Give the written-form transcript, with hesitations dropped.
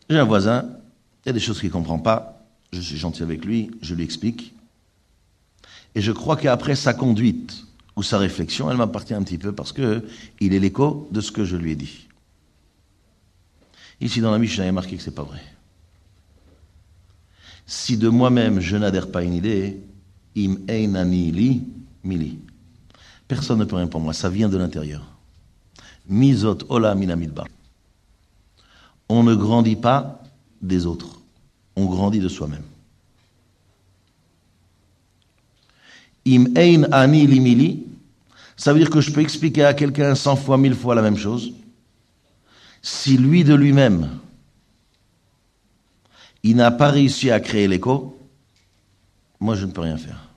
J'ai un voisin, il y a des choses qu'il ne comprend pas, je suis gentil avec lui, je lui explique. Et je crois qu'après sa conduite ou sa réflexion, elle m'appartient un petit peu parce qu'il est l'écho de ce que je lui ai dit. Ici dans la Mishnah, il y a marqué que ce n'est pas vrai. Si de moi-même je n'adhère pas à une idée, im einani li mili. Personne ne peut rien pour moi, ça vient de l'intérieur. Mizot ola minamidbar. On ne grandit pas des autres, on grandit de soi-même. Im ein ani li mili, ça veut dire que je peux expliquer à quelqu'un 100 fois, 1000 fois la même chose. Si lui de lui-même, il n'a pas réussi à créer l'écho, moi je ne peux rien faire.